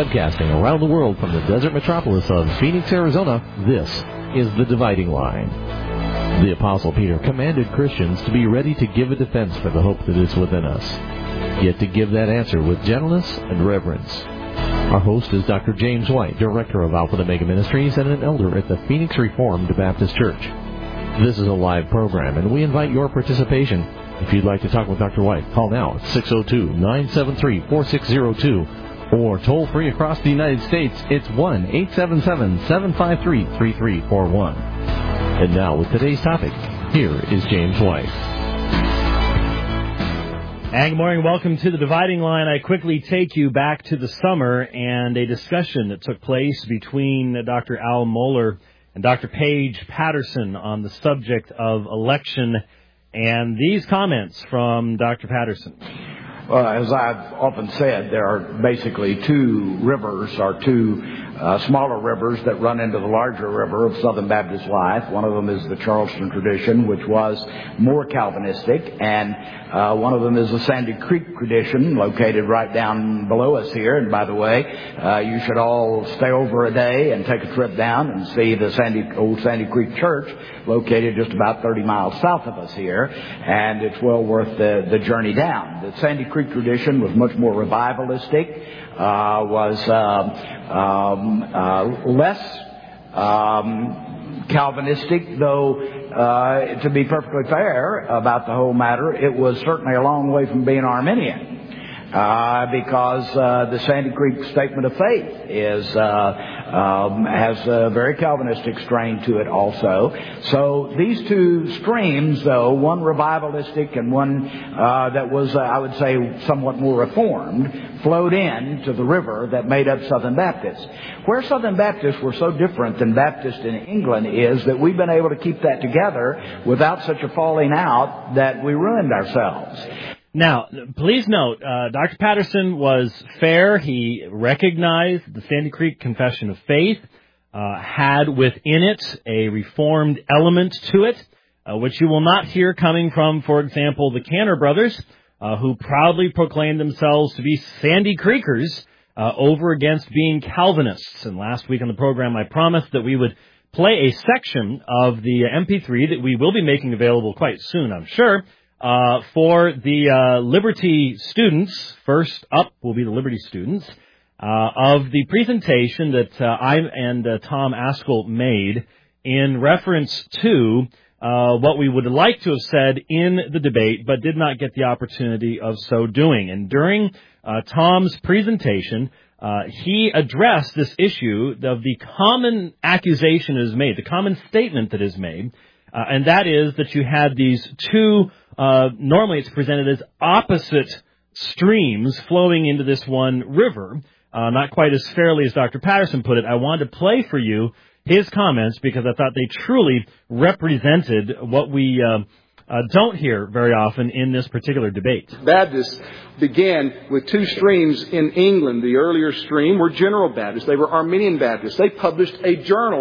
Broadcasting around the world from the desert metropolis of Phoenix, Arizona, this is The Dividing Line. The Apostle Peter commanded Christians to be ready to give a defense for the hope that is within us, yet to give that answer with gentleness and reverence. Our host is Dr. James White, Director of Alpha and Omega Ministries and an elder at the Phoenix Reformed Baptist Church. This is a live program, and we invite your participation. If you'd like to talk with Dr. White, call now at 602-973-4602. Or toll free across the United States, it's 1-877-753-3341. And now with today's topic, here is James White. And good morning, welcome to The Dividing Line. I quickly take you back to the summer and a discussion that took place between Dr. Al Mohler and Dr. Paige Patterson on the subject of election. And these comments from Dr. Patterson. Well, as I've often said, there are basically two rivers, or two smaller rivers that run into the larger river of Southern Baptist life. One of them is the Charleston tradition, which was more Calvinistic, and one of them is the Sandy Creek tradition, located right down below us here. And by the way, you should all stay over a day and take a trip down and see the old Sandy Creek Church, located just about 30 miles south of us here, and it's well worth the journey down. The Sandy Creek tradition was much more revivalistic, was less Calvinistic, though to be perfectly fair about the whole matter, it was certainly a long way from being Arminian. Because the Sandy Creek Statement of Faith has a very Calvinistic strain to it also. So these two streams, though, one revivalistic and one that was, I would say, somewhat more reformed, flowed into the river that made up Southern Baptists. Where Southern Baptists were so different than Baptists in England is that we've been able to keep that together without such a falling out that we ruined ourselves. Now, please note, Dr. Patterson was fair. He recognized the Sandy Creek Confession of Faith had within it a reformed element to it, which you will not hear coming from, for example, the Cantor brothers, who proudly proclaimed themselves to be Sandy Creekers over against being Calvinists. And last week on the program, I promised that we would play a section of the MP3 that we will be making available quite soon, I'm sure, for the Liberty students. First up will be the Liberty students of the presentation that I and Tom Askell made in reference to what we would like to have said in the debate, but did not get the opportunity of so doing. And during Tom's presentation, he addressed this issue of the common accusation that is made, the common statement that is made, and that is that you had these two, normally it's presented as opposite streams flowing into this one river. Not quite as fairly as Dr. Patterson put it. I wanted to play for you his comments because I thought they truly represented what we don't hear very often in this particular debate. Baptists began with two streams in England. The earlier stream were General Baptists. They were Arminian Baptists. They published a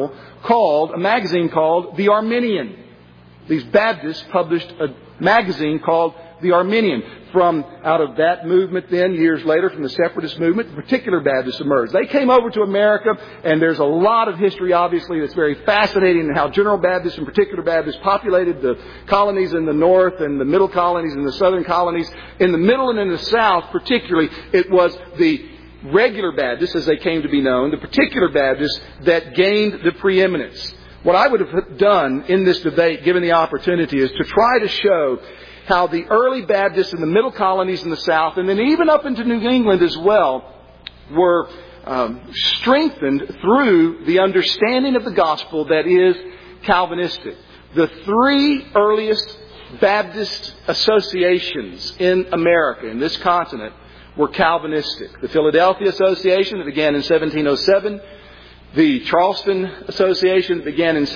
magazine called The Arminian. These Baptists published a magazine called The Arminian. From out of that movement then, years later, from the separatist movement, the particular Baptists emerged. They came over to America, and there's a lot of history, obviously, that's very fascinating in how General Baptists and particular Baptists populated the colonies in the north and the middle colonies and the southern colonies. In the middle and in the south, particularly, it was the regular Baptists, as they came to be known, the particular Baptists, that gained the preeminence. What I would have done in this debate, given the opportunity, is to try to show how the early Baptists in the middle colonies in the South, and then even up into New England as well, were strengthened through the understanding of the gospel that is Calvinistic. The three earliest Baptist associations in America, in this continent, were Calvinistic. The Philadelphia Association that began in 1707, the Charleston Association that began in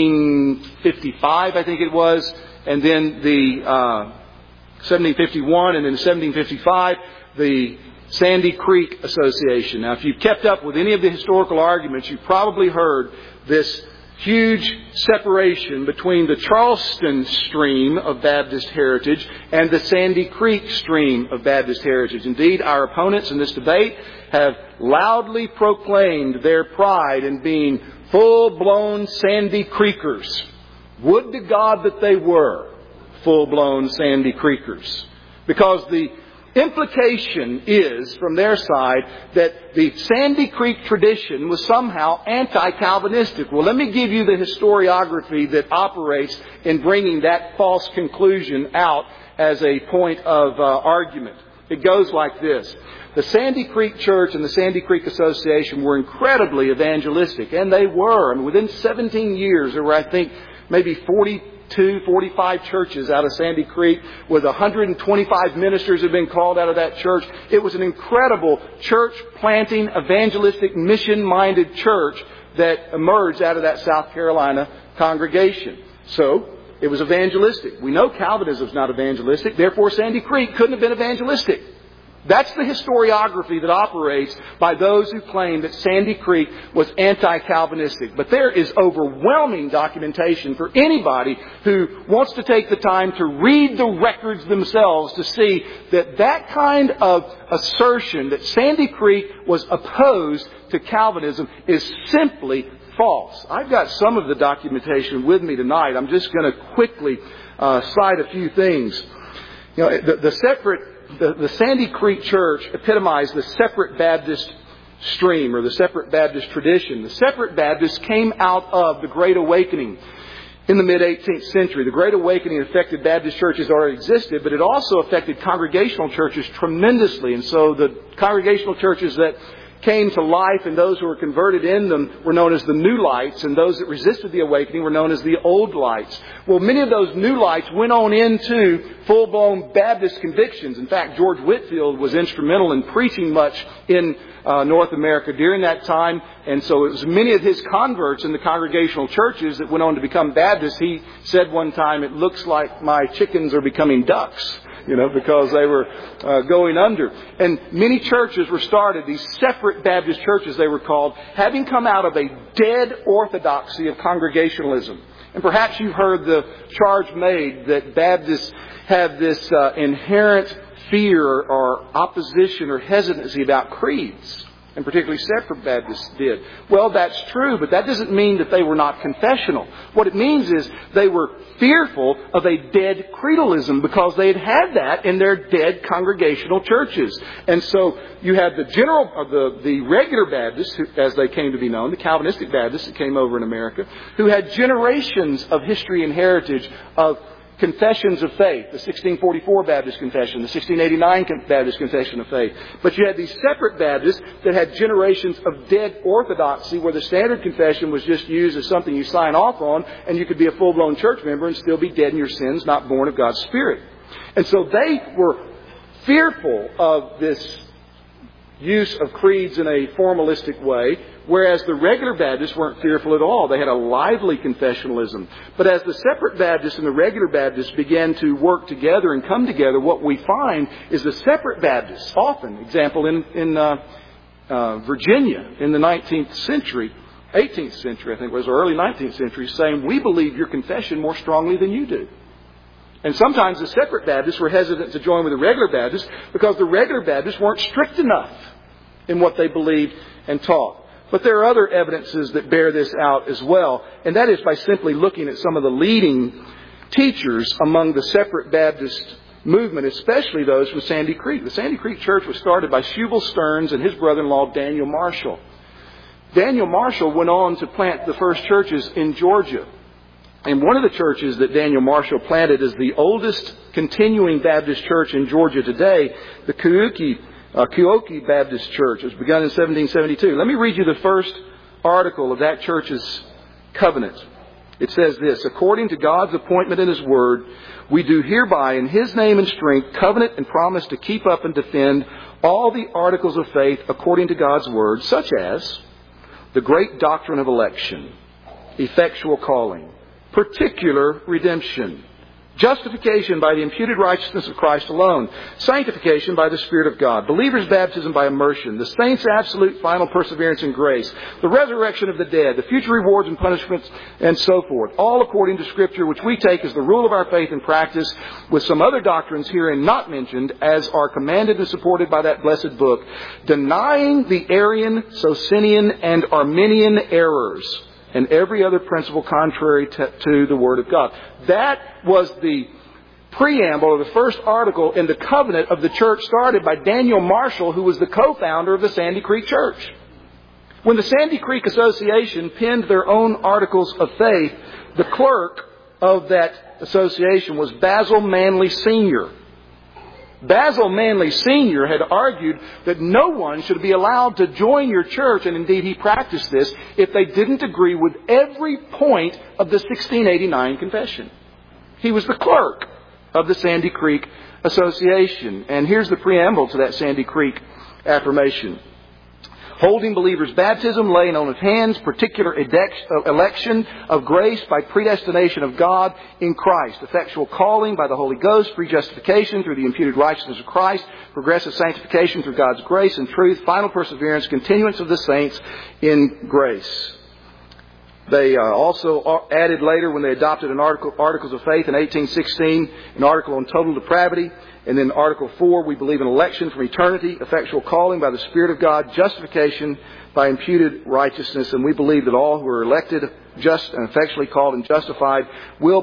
1755, I think it was, and then the 1751, and then 1755, the Sandy Creek Association. Now, if you've kept up with any of the historical arguments, you've probably heard this huge separation between the Charleston stream of Baptist heritage and the Sandy Creek stream of Baptist heritage. Indeed, our opponents in this debate have loudly proclaimed their pride in being full-blown Sandy Creekers. Would to God that they were full-blown Sandy Creekers. Because the implication is, from their side, that the Sandy Creek tradition was somehow anti-Calvinistic. Well, let me give you the historiography that operates in bringing that false conclusion out as a point of argument. It goes like this. The Sandy Creek Church and the Sandy Creek Association were incredibly evangelistic, and they were. I mean, within 17 years, there were, I think, maybe 45 churches out of Sandy Creek, with 125 ministers have been called out of that church. It was an incredible church-planting, evangelistic, mission-minded church that emerged out of that South Carolina congregation. So, it was evangelistic. We know Calvinism is not evangelistic, therefore Sandy Creek couldn't have been evangelistic. That's the historiography that operates by those who claim that Sandy Creek was anti-Calvinistic. But there is overwhelming documentation for anybody who wants to take the time to read the records themselves to see that that kind of assertion that Sandy Creek was opposed to Calvinism is simply false. I've got some of the documentation with me tonight. I'm just going to quickly cite a few things. You know, the Sandy Creek Church epitomized the separate Baptist stream, or the separate Baptist tradition. The separate Baptists came out of the Great Awakening in the mid-18th century. The Great Awakening affected Baptist churches that already existed, but it also affected congregational churches tremendously. And so the congregational churches that came to life and those who were converted in them were known as the New Lights, and those that resisted the awakening were known as the Old Lights. Well, many of those New Lights went on into full-blown Baptist convictions. In fact, George Whitefield was instrumental in preaching much in North America during that time, and so it was many of his converts in the congregational churches that went on to become Baptists. He said one time, "It looks like my chickens are becoming ducks." Because they were going under. And many churches were started, these separate Baptist churches they were called, having come out of a dead orthodoxy of congregationalism. And perhaps you've heard the charge made that Baptists have this inherent fear or opposition or hesitancy about creeds. And particularly separate Baptists did. Well, that's true, but that doesn't mean that they were not confessional. What it means is they were fearful of a dead creedalism because they had that in their dead congregational churches. And so you had the regular Baptists, as they came to be known, the Calvinistic Baptists that came over in America, who had generations of history and heritage of confessions of faith, the 1644 Baptist Confession, the 1689 Baptist Confession of Faith. But you had these separate Baptists that had generations of dead orthodoxy where the standard confession was just used as something you sign off on, and you could be a full-blown church member and still be dead in your sins, not born of God's Spirit. And so they were fearful of this use of creeds in a formalistic way, whereas the regular Baptists weren't fearful at all. They had a lively confessionalism. But as the separate Baptists and the regular Baptists began to work together and come together, what we find is the separate Baptists, often, example in Virginia in the 19th century, 18th century I think it was, or early 19th century, saying, "We believe your confession more strongly than you do." And sometimes the separate Baptists were hesitant to join with the regular Baptists because the regular Baptists weren't strict enough in what they believed and taught. But there are other evidences that bear this out as well, and that is by simply looking at some of the leading teachers among the separate Baptist movement, especially those from Sandy Creek. The Sandy Creek Church was started by Shubal Stearns and his brother-in-law Daniel Marshall. Daniel Marshall went on to plant the first churches in Georgia. And one of the churches that Daniel Marshall planted is the oldest continuing Baptist church in Georgia today, the Keokee Baptist Church. It was begun in 1772. Let me read you the first article of that church's covenant. It says this: "According to God's appointment in His Word, we do hereby in His name and strength covenant and promise to keep up and defend all the articles of faith according to God's Word, such as the great doctrine of election, effectual calling, particular redemption, Justification by the imputed righteousness of Christ alone. Sanctification by the Spirit of God. Believers' baptism by immersion. The saints' absolute final perseverance in grace. The resurrection of the dead. The future rewards and punishments, and so forth. All according to Scripture, which we take as the rule of our faith and practice, with some other doctrines herein not mentioned, as are commanded and supported by that blessed book, denying the Arian, Socinian, and Arminian errors, and every other principle contrary to the Word of God. That was the preamble, or the first article in the covenant of the church started by Daniel Marshall, who was the co-founder of the Sandy Creek Church. When the Sandy Creek Association penned their own articles of faith, the clerk of that association was Basil Manley Sr. Basil Manley Sr. had argued that no one should be allowed to join your church, and indeed he practiced this, if they didn't agree with every point of the 1689 confession. He was the clerk of the Sandy Creek Association. And here's the preamble to that Sandy Creek affirmation. Holding believers' baptism, laying on of hands, particular election of grace by predestination of God in Christ, effectual calling by the Holy Ghost, free justification through the imputed righteousness of Christ, progressive sanctification through God's grace and truth, final perseverance, continuance of the saints in grace. They also added later, when they adopted Articles of Faith in 1816, an article on total depravity. And then Article 4, we believe in election from eternity, effectual calling by the Spirit of God, justification by imputed righteousness. And we believe that all who are elected, just and effectually called and justified will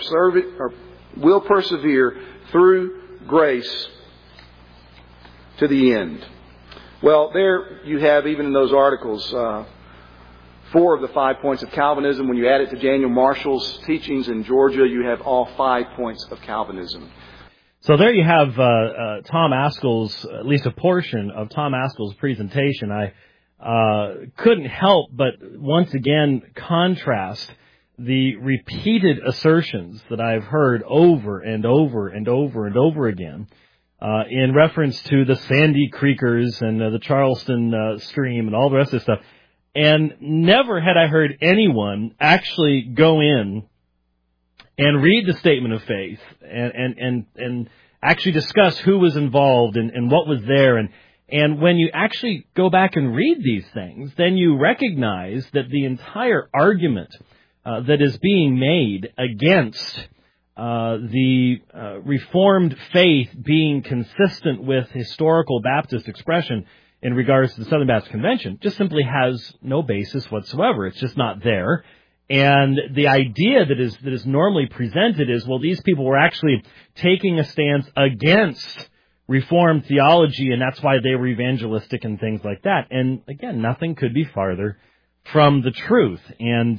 persevere through grace to the end. Well, there you have, even in those articles, 4 of the 5 points of Calvinism. When you add it to Daniel Marshall's teachings in Georgia, you have all 5 points of Calvinism. So there you have Tom Ascol's, at least a portion of Tom Ascol's presentation. I couldn't help but once again contrast the repeated assertions that I've heard over and over and over and over again in reference to the Sandy Creekers and the Charleston stream and all the rest of this stuff. And never had I heard anyone actually go in and read the statement of faith and actually discuss who was involved and what was there. And when you actually go back and read these things, then you recognize that the entire argument that is being made against the Reformed faith being consistent with historical Baptist expression in regards to the Southern Baptist Convention just simply has no basis whatsoever. It's just not there. And the idea that is normally presented is, well, these people were actually taking a stance against Reformed theology, and that's why they were evangelistic and things like that. And again, nothing could be farther from the truth. And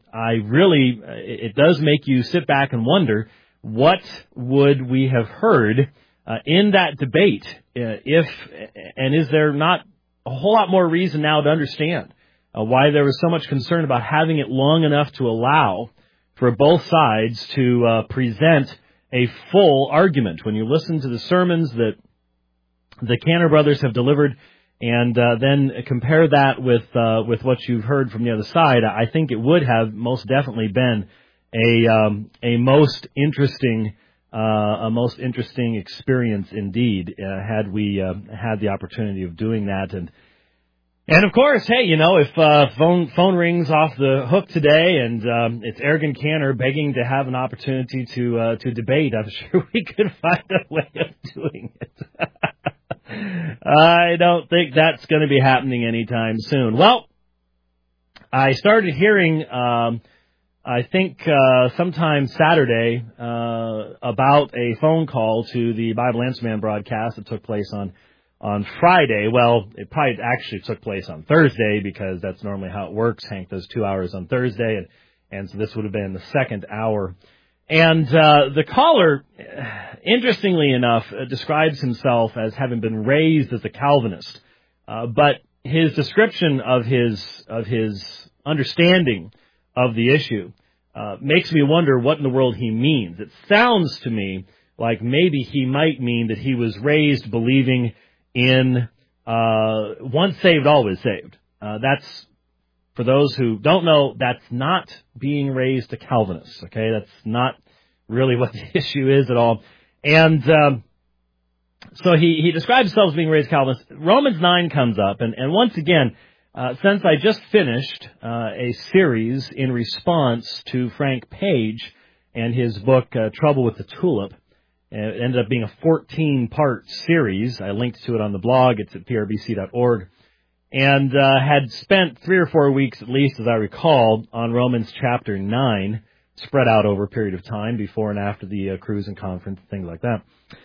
it does make you sit back and wonder, what would we have heard in that debate and is there not a whole lot more reason now to understand why there was so much concern about having it long enough to allow for both sides to present a full argument. When you listen to the sermons that the Cantor brothers have delivered and then compare that with what you've heard from the other side, I think it would have most definitely been a most interesting experience indeed, had we had the opportunity of doing that. And of course, hey, if phone rings off the hook today and it's Ergen Cantor begging to have an opportunity to debate, I'm sure we could find a way of doing it. I don't think that's going to be happening anytime soon. Well, I started hearing, I think sometime Saturday, about a phone call to the Bible Answer Man broadcast that took place on Friday. Well, it probably actually took place on Thursday because that's normally how it works. Hank does 2 hours on Thursday, and so this would have been the second hour. And the caller, interestingly enough, describes himself as having been raised as a Calvinist, but his description of his understanding of the issue makes me wonder what in the world he means. It sounds to me like maybe he might mean that he was raised believing in once saved, always saved. That's, for those who don't know, that's not being raised a Calvinist, okay? That's not really what the issue is at all. And so he describes himself as being raised Calvinist. Romans 9 comes up, and once again, since I just finished a series in response to Frank Page and his book, Trouble with the Tulip, it ended up being a 14-part series. I linked to it on the blog. It's at prbc.org. And had spent 3 or 4 weeks, at least as I recall, on Romans chapter 9, spread out over a period of time before and after the cruise and conference, things like that.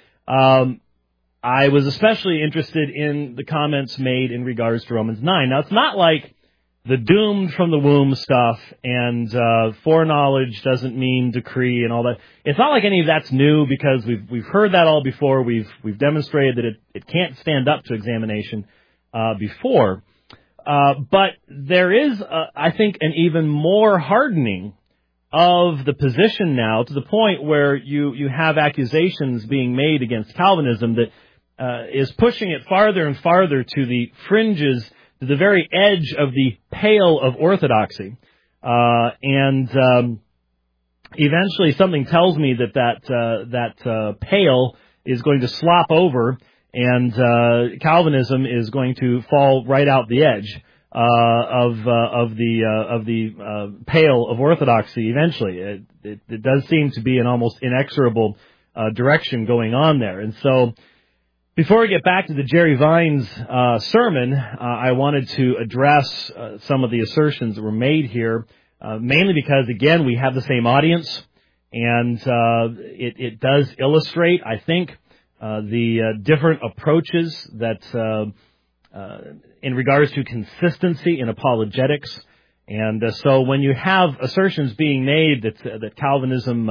I was especially interested in the comments made in regards to Romans 9. Now, it's not like the doomed from the womb stuff and foreknowledge doesn't mean decree and all that. It's not like any of that's new because we've heard that all before. We've demonstrated that it can't stand up to examination before. But there is, I think, an even more hardening of the position now to the point where you have accusations being made against Calvinism that is pushing it farther and farther to the fringes, to the very edge of the pale of orthodoxy. And eventually something tells me that pale is going to slop over and Calvinism is going to fall right out the edge of the pale of orthodoxy eventually. It does seem to be an almost inexorable direction going on there. And so before we get back to the Jerry Vines sermon, I wanted to address some of the assertions that were made here, mainly because, again, we have the same audience, and it does illustrate, I think, the different approaches that in regards to consistency in apologetics. And so when you have assertions being made that Calvinism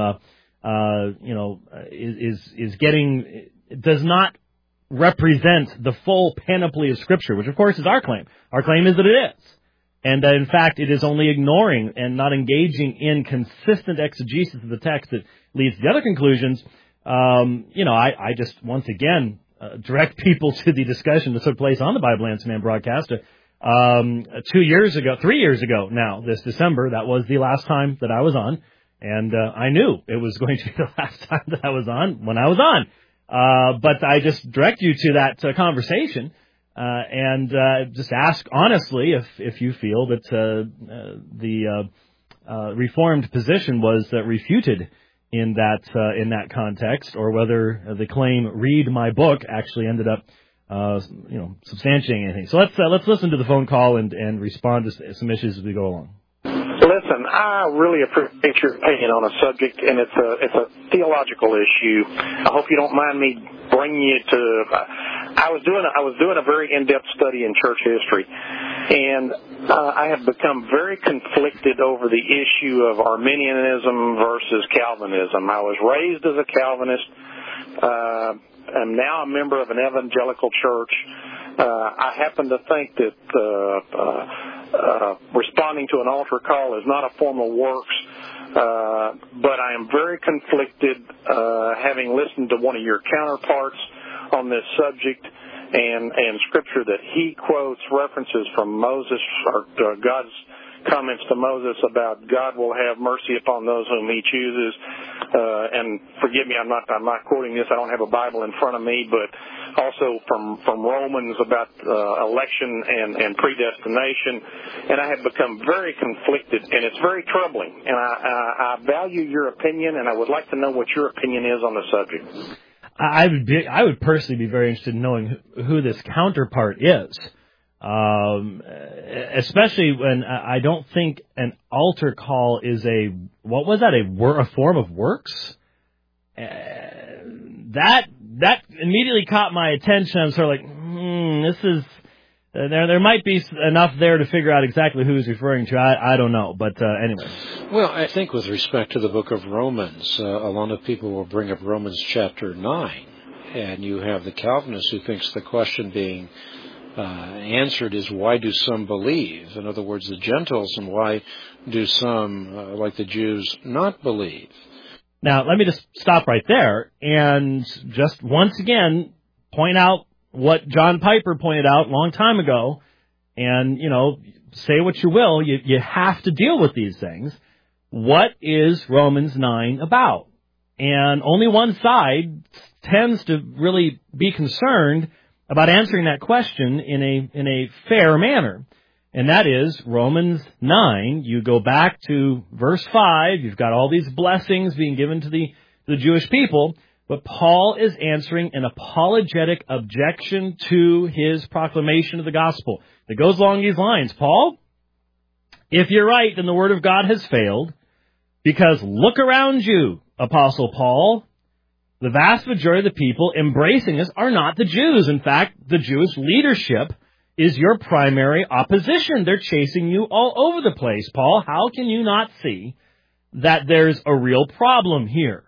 is getting, does not represent the full panoply of Scripture, which of course is our claim. Our claim is that it is. And that in fact it is only ignoring and not engaging in consistent exegesis of the text that leads to the other conclusions. I just once again direct people to the discussion that took place on the Bible Answer Man broadcast 3 years ago now, this December. That was the last time that I was on, and I knew it was going to be the last time that I was on when I was on. But I just direct you to that conversation and just ask honestly if you feel that the Reformed position was refuted in that context, or whether the claim "read my book" actually ended up substantiating anything. So let's listen to the phone call and respond to some issues as we go along. Listen, I really appreciate your opinion on a subject, and it's a theological issue. I hope you don't mind me bringing you to. I was doing a very in-depth study in church history, and I have become very conflicted over the issue of Arminianism versus Calvinism. I was raised as a Calvinist. I'm now a member of an evangelical church. I happen to think that responding to an altar call is not a form of works, but I am very conflicted having listened to one of your counterparts on this subject and Scripture that he quotes references from Moses or God's comments to Moses about God will have mercy upon those whom he chooses. And forgive me, I'm not quoting this. I don't have a Bible in front of me, but also from Romans about election and predestination. And I have become very conflicted, and it's very troubling. And I value your opinion, and I would like to know what your opinion is on the subject. I would personally be very interested in knowing who this counterpart is. Especially when I don't think an altar call is a form of works? That immediately caught my attention. I'm sort of like, this is, there might be enough there to figure out exactly who he's referring to. I don't know, but anyway. Well, I think with respect to the book of Romans, a lot of people will bring up Romans chapter 9, and you have the Calvinist who thinks the question being answered is, why do some believe? In other words, the Gentiles, and why do some, like the Jews, not believe? Now, let me just stop right there and just once again point out what John Piper pointed out a long time ago. And, say what you will, you have to deal with these things. What is Romans 9 about? And only one side tends to really be concerned about answering that question in a fair manner. And that is Romans 9. You go back to verse 5. You've got all these blessings being given to the Jewish people. But Paul is answering an apologetic objection to his proclamation of the gospel. It goes along these lines. Paul, if you're right, then the word of God has failed. Because look around you, Apostle Paul. The vast majority of the people embracing us are not the Jews. In fact, the Jewish leadership is your primary opposition. They're chasing you all over the place. Paul, how can you not see that there's a real problem here?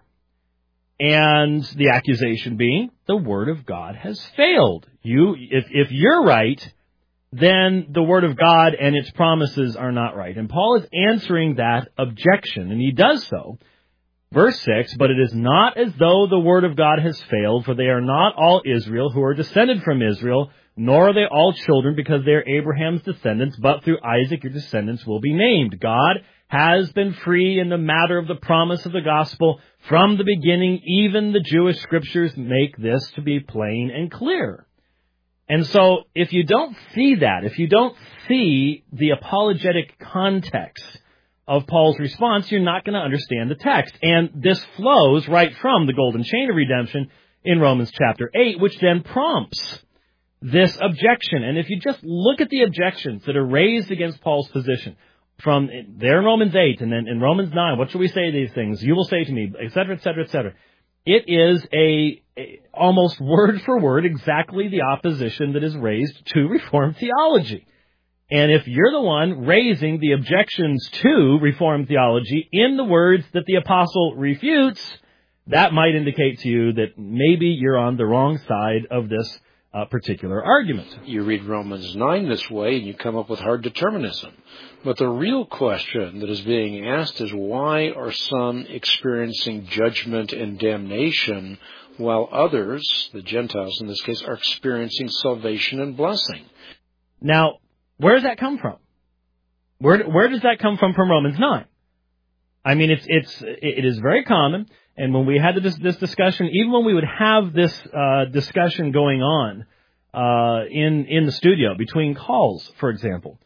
And the accusation being, the Word of God has failed. If you're right, then the Word of God and its promises are not right. And Paul is answering that objection, and he does so. Verse 6, but it is not as though the Word of God has failed, for they are not all Israel who are descended from Israel, nor are they all children because they are Abraham's descendants, but through Isaac your descendants will be named. God has been free in the matter of the promise of the gospel from the beginning. Even the Jewish scriptures make this to be plain and clear. And so if you don't see that, if you don't see the apologetic context of Paul's response, you're not going to understand the text. And this flows right from the golden chain of redemption in Romans chapter 8, which then prompts this objection. And if you just look at the objections that are raised against Paul's position from there in Romans 8 and then in Romans 9, what shall we say to these things? You will say to me, et cetera, et cetera, et cetera. It is a almost word for word exactly the opposition that is raised to Reformed theology. And if you're the one raising the objections to Reformed theology in the words that the apostle refutes, that might indicate to you that maybe you're on the wrong side of this particular argument. You read Romans 9 this way and you come up with hard determinism. But the real question that is being asked is, why are some experiencing judgment and damnation while others, the Gentiles in this case, are experiencing salvation and blessing? Now, where does that come from? Where does that come from Romans 9? I mean, it is very common. And when we had this discussion, even when we would have this discussion going on in the studio between calls, for example,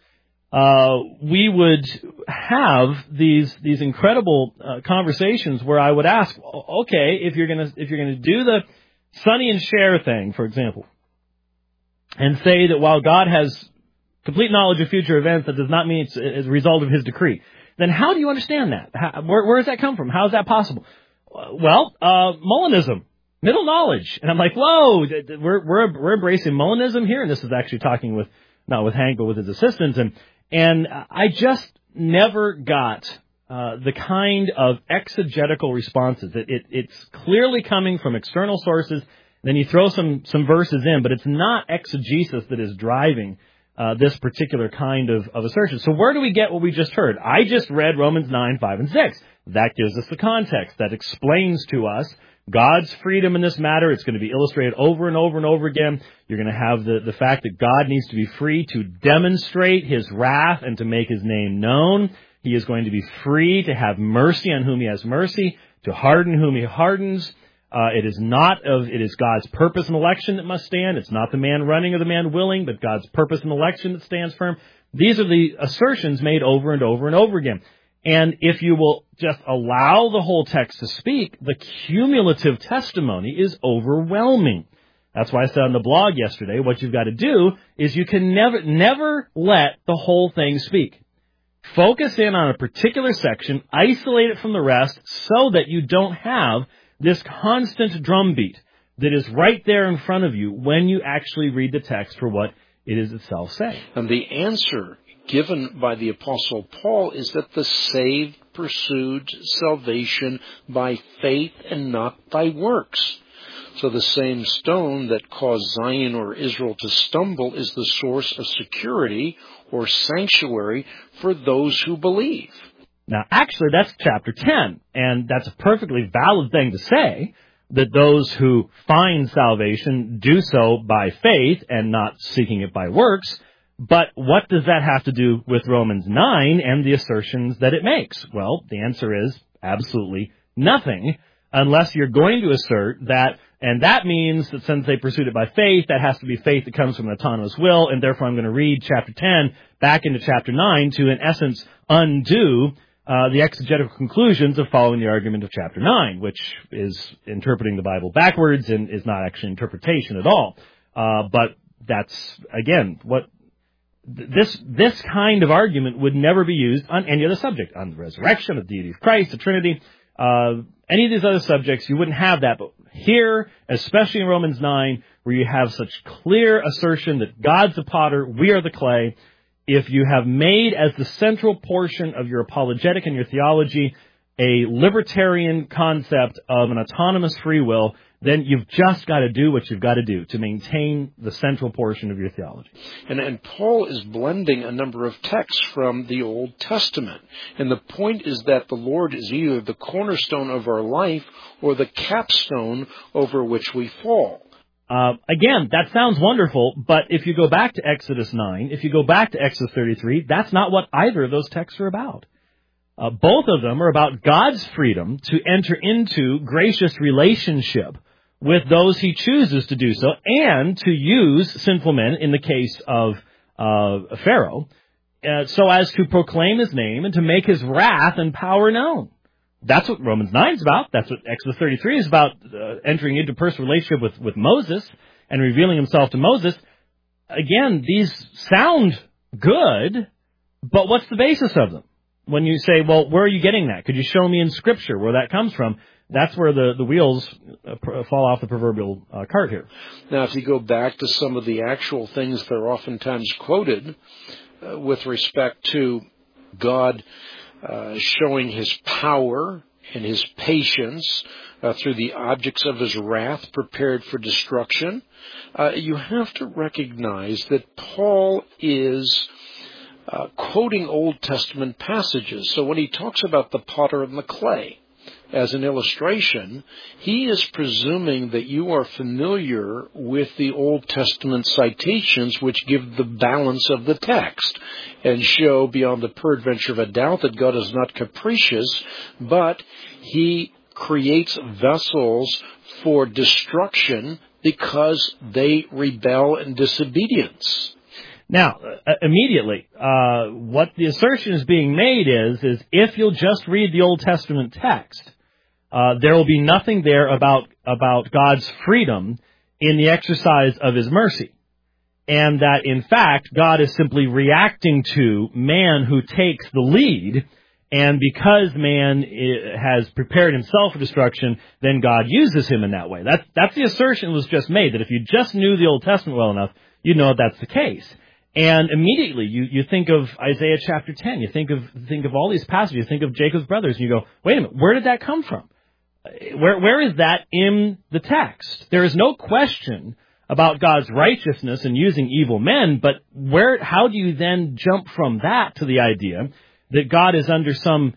we would have these incredible conversations where I would ask, okay, if you're gonna do the Sonny and Cher thing, for example, and say that while God has complete knowledge of future events, that does not mean it's as a result of His decree, then how do you understand that? Where does that come from? How is that possible? Well, Molinism, middle knowledge. And I'm like, whoa, we're embracing Molinism here. And this is actually talking not with Hank, but with his assistants. And I just never got the kind of exegetical responses. It's clearly coming from external sources. Then you throw some verses in, but it's not exegesis that is driving this particular kind of assertion. So where do we get what we just heard? I just read Romans 9, 5, and 6. That gives us the context. That explains to us God's freedom in this matter. It's going to be illustrated over and over and over again. You're going to have the fact that God needs to be free to demonstrate His wrath and to make His name known. He is going to be free to have mercy on whom He has mercy, to harden whom He hardens. It is God's purpose and election that must stand. It's not the man running or the man willing, but God's purpose and election that stands firm. These are the assertions made over and over and over again. And if you will just allow the whole text to speak, the cumulative testimony is overwhelming. That's why I said on the blog yesterday, what you've got to do is you can never let the whole thing speak. Focus in on a particular section, isolate it from the rest so that you don't have this constant drumbeat that is right there in front of you when you actually read the text for what it is itself saying. And the answer given by the Apostle Paul is that the saved pursued salvation by faith and not by works. So the same stone that caused Zion or Israel to stumble is the source of security or sanctuary for those who believe. Now, actually, that's chapter 10, and that's a perfectly valid thing to say, that those who find salvation do so by faith and not seeking it by works. But what does that have to do with Romans 9 and the assertions that it makes? Well, the answer is absolutely nothing, unless you're going to assert that, and that means that since they pursued it by faith, that has to be faith that comes from an autonomous will, and therefore I'm going to read chapter 10 back into chapter 9 to, in essence, undo the exegetical conclusions of following the argument of chapter 9, which is interpreting the Bible backwards and is not actually interpretation at all. But that's, again, what this kind of argument would never be used on any other subject, on the resurrection, the deity of Christ, the Trinity, any of these other subjects. You wouldn't have that. But here, especially in Romans 9, where you have such clear assertion that God's the potter, we are the clay, if you have made as the central portion of your apologetic and your theology a libertarian concept of an autonomous free will, then you've just got to do what you've got to do to maintain the central portion of your theology. And Paul is blending a number of texts from the Old Testament. And the point is that the Lord is either the cornerstone of our life or the capstone over which we fall. Again, that sounds wonderful, but if you go back to Exodus 9, if you go back to Exodus 33, that's not what either of those texts are about. Both of them are about God's freedom to enter into gracious relationship with those he chooses to do so, and to use sinful men, in the case of Pharaoh, so as to proclaim his name and to make his wrath and power known. That's what Romans 9 is about. That's what Exodus 33 is about, entering into personal relationship with Moses and revealing himself to Moses. Again, these sound good, but what's the basis of them? When you say, well, where are you getting that? Could you show me in Scripture where that comes from? That's where the wheels fall off the proverbial cart here. Now, if you go back to some of the actual things that are oftentimes quoted with respect to God showing his power and his patience through the objects of his wrath prepared for destruction, you have to recognize that Paul is quoting Old Testament passages. So when he talks about the potter and the clay as an illustration, he is presuming that you are familiar with the Old Testament citations which give the balance of the text and show beyond the peradventure of a doubt that God is not capricious, but he creates vessels for destruction because they rebel in disobedience. Now, immediately, what the assertion is being made is if you'll just read the Old Testament text, there will be nothing there about God's freedom in the exercise of his mercy. And that, in fact, God is simply reacting to man who takes the lead, and because man has prepared himself for destruction, then God uses him in that way. That's the assertion that was just made, that if you just knew the Old Testament well enough, you'd know that's the case. And immediately you think of Isaiah chapter 10, you think of all these passages, you think of Jacob's brothers, and you go, wait a minute, where did that come from? Where is that in the text? There is no question about God's righteousness and using evil men, but how do you then jump from that to the idea that God is under some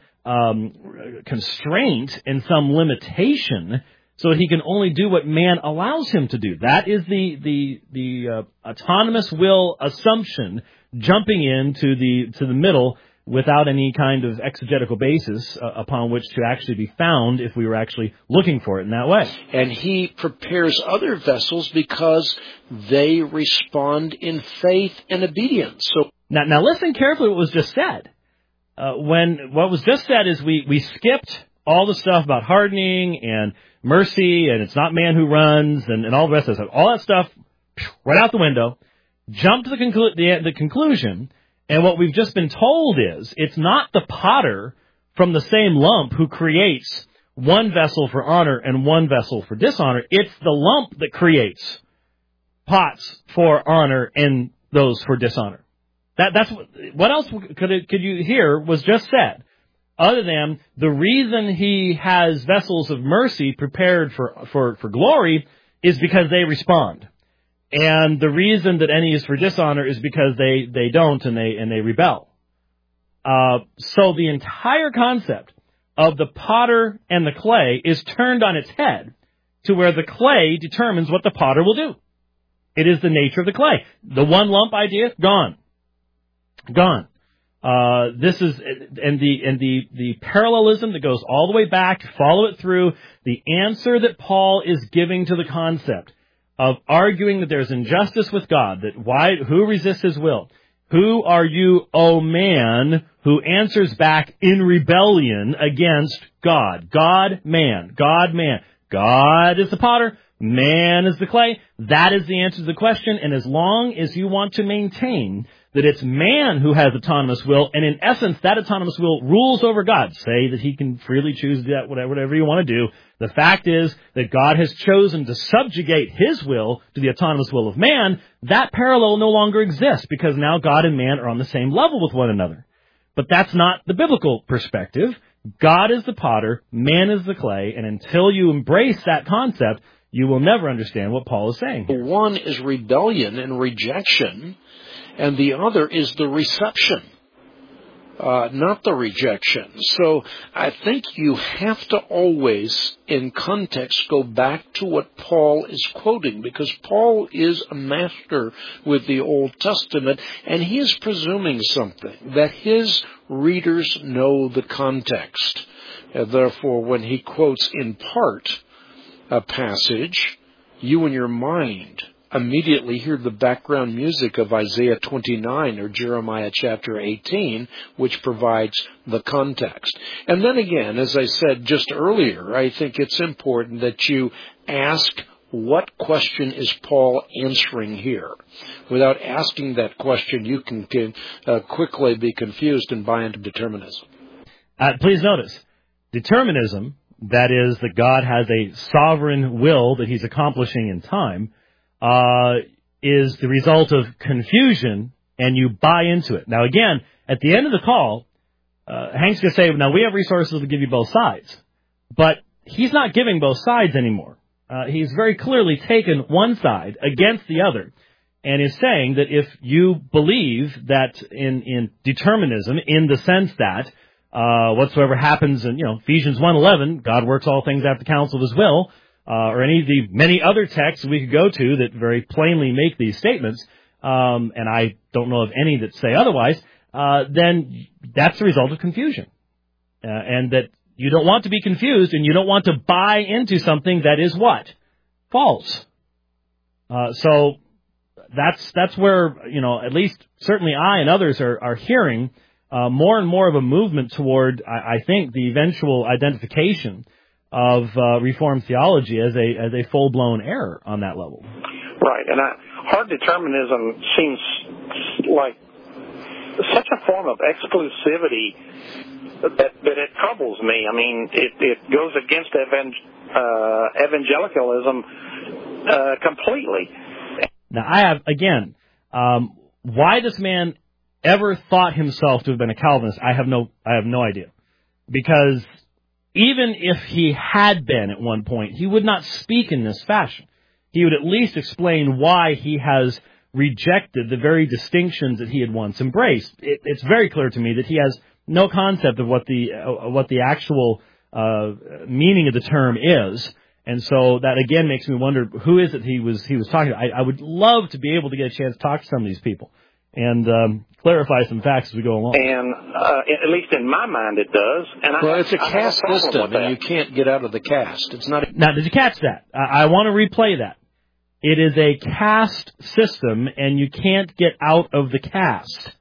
constraint and some limitation so he can only do what man allows him to do? That is the autonomous will assumption jumping into the middle without any kind of exegetical basis upon which to actually be found if we were actually looking for it in that way. And he prepares other vessels because they respond in faith and obedience. So now listen carefully to what was just said. What was just said is we skipped all the stuff about hardening and mercy, and it's not man who runs, and all the rest of that stuff. All that stuff, right out the window, jump to the conclusion, and what we've just been told is, it's not the potter from the same lump who creates one vessel for honor and one vessel for dishonor. It's the lump that creates pots for honor and those for dishonor. That's what else could you hear was just said, other than the reason he has vessels of mercy prepared for glory is because they respond. And the reason that any is for dishonor is because they don't and they rebel. So the entire concept of the potter and the clay is turned on its head to where the clay determines what the potter will do. It is the nature of the clay. The one lump idea, gone. This is the parallelism that goes all the way back. Follow it through. The answer that Paul is giving to the concept of arguing that there's injustice with God, that who resists His will? Who are you, O man, who answers back in rebellion against God? God, man. God, man. God is the potter. Man is the clay. That is the answer to the question. And as long as you want to maintain that it's man who has autonomous will, and in essence, that autonomous will rules over God. Say that he can freely choose to do that, whatever you want to do. The fact is that God has chosen to subjugate His will to the autonomous will of man. That parallel no longer exists because now God and man are on the same level with one another. But that's not the biblical perspective. God is the potter, man is the clay, and until you embrace that concept, you will never understand what Paul is saying here. One is rebellion and rejection, and the other is the reception, not the rejection. So I think you have to always, in context, go back to what Paul is quoting, because Paul is a master with the Old Testament, and he is presuming something, that his readers know the context. And therefore, when he quotes in part a passage, you in your mind immediately hear the background music of Isaiah 29 or Jeremiah chapter 18, which provides the context. And then again, as I said just earlier, I think it's important that you ask, what question is Paul answering here? Without asking that question, you can quickly be confused and buy into determinism. Please notice, determinism, that is, that God has a sovereign will that He's accomplishing in time, is the result of confusion, and you buy into it. Now, again, at the end of the call, Hank's going to say, now, we have resources to give you both sides. But he's not giving both sides anymore. He's very clearly taken one side against the other, and is saying that if you believe that in determinism, in the sense that whatsoever happens in, Ephesians 1:11, God works all things after the counsel of His will, or any of the many other texts we could go to that very plainly make these statements, and I don't know of any that say otherwise, then that's the result of confusion. And that you don't want to be confused, and you don't want to buy into something that is what? False. So that's where, at least certainly I and others are hearing more and more of a movement toward, I think, the eventual identification of Reformed theology as a full-blown error on that level. Right, and hard determinism seems like such a form of exclusivity that it troubles me. I mean, it goes against evangelicalism completely. Now, I have, again, why this man ever thought himself to have been a Calvinist, I have no idea. Because even if he had been at one point, he would not speak in this fashion. He would at least explain why he has rejected the very distinctions that he had once embraced. It's very clear to me that he has no concept of what the actual meaning of the term is. And so that again makes me wonder, who is it he was talking to? I would love to be able to get a chance to talk to some of these people and clarify some facts as we go along. And at least in my mind, it does. And it's a caste system, and you can't get out of the caste. It's not. Now, did you catch that? I want to replay that. It is a caste system, and you can't get out of the caste.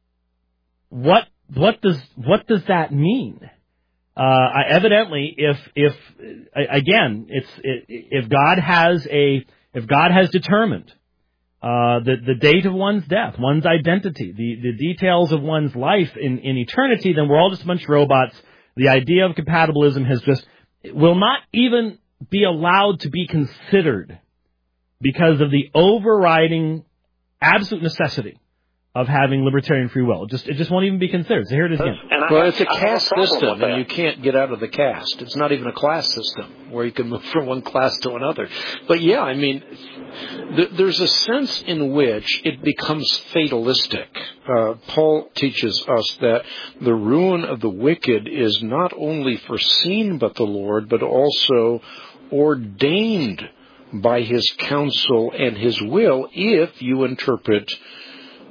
What does that mean? Evidently, if God has determined the date of one's death, one's identity, the details of one's life in eternity, then we're all just a bunch of robots. The idea of compatibilism will not even be allowed to be considered because of the overriding absolute necessity of having libertarian free will. It just won't even be considered. So here it is again. It's a caste system, and you can't get out of the caste. It's not even a class system where you can move from one class to another. But yeah, I mean, there's a sense in which it becomes fatalistic. Paul teaches us that the ruin of the wicked is not only foreseen by the Lord, but also ordained by His counsel and His will, if you interpret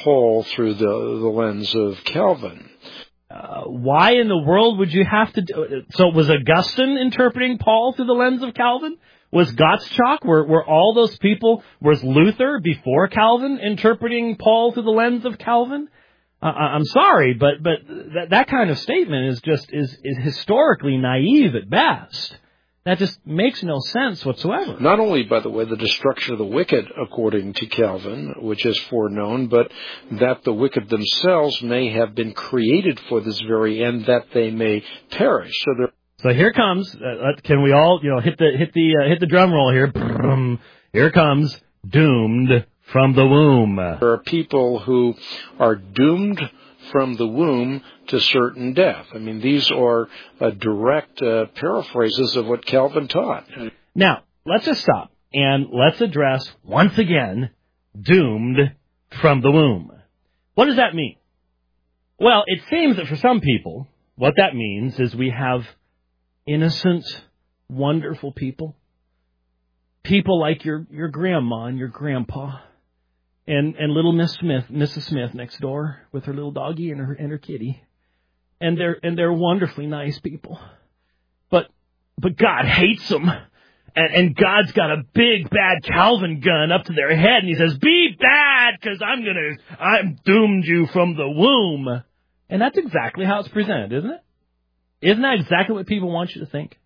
Paul through the lens of Calvin. Why in the world would you have to do... So was Augustine interpreting Paul through the lens of Calvin? Was Gottschalk, were all those people, was Luther before Calvin interpreting Paul through the lens of Calvin? I'm sorry, but that kind of statement is historically naive at best. That just makes no sense whatsoever. Not only, by the way, the destruction of the wicked, according to Calvin, which is foreknown, but that the wicked themselves may have been created for this very end, that they may perish. So here comes. Can we all, hit the drum roll here? Here comes doomed from the womb. There are people who are doomed from the womb to certain death. I mean, these are direct paraphrases of what Calvin taught. Now, let's just stop and let's address, once again, doomed from the womb. What does that mean? Well, it seems that for some people, what that means is we have innocent, wonderful people. People like your grandma and your grandpa. And little Mrs. Smith next door with her little doggie and her kitty. And they're wonderfully nice people. But God hates them. And God's got a big bad Calvin gun up to their head and he says, "Be bad, because I'm doomed you from the womb." And that's exactly how it's presented, isn't it? Isn't that exactly what people want you to think?